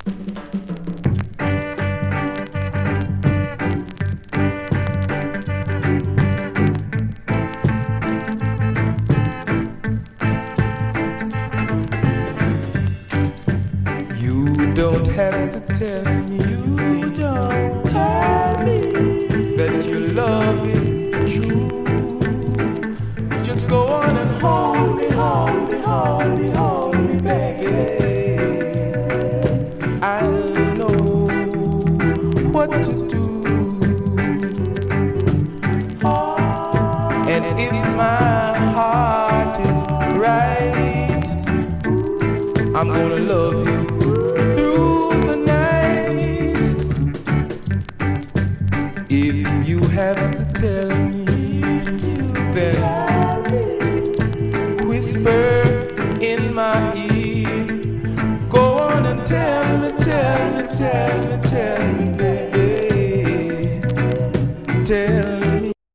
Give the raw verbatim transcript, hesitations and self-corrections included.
You don't have to tell me, you don't tell me that your love is true. Just go on and hold me, hold me, hold me, hold me, baby. I know what to do. And if my heart is right, I'm gonna love you through the night. If you have to tell me, then whisper in my ear. Go on and tell me, tell me, tell me, tell me.